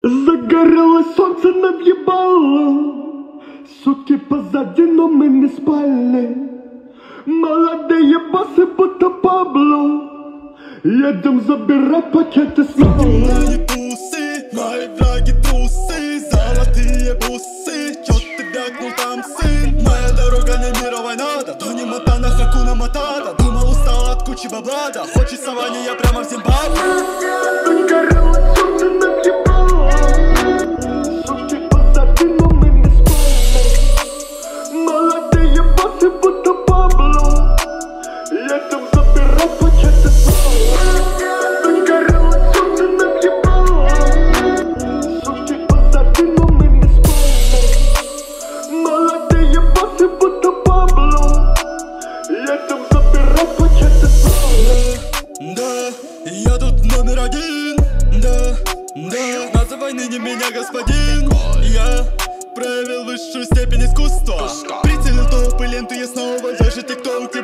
Загорелось солнце над ебалом, суки позади, но мы не спали. Молодые боссы, будто Пабло, едем забирать пакеты с нами. Мои тусы, мои враги трусы, золотые бусы, чё ты вякнул там, сын? Моя дорога не мировая надо, Тони Монтана, Хакуна Матата. Думал, устал от кучи бабла, да хочется Вани, я прямо в Зимбабве. Загорелось солнце над ебалом, суки позади, но мы не спали. Молодые боссы, будто Пабло, едем забирать пакеты с нами. Загорелось солнце над ебалом, суки позади, но мы не спали. Молодые боссы, будто Пабло, едем забирать пакеты с нами. Да, я тут номер один, да, называй ныне меня господин. Я проявил высшую степень искусства, прицелил толпы ленты, я снова даже тикток.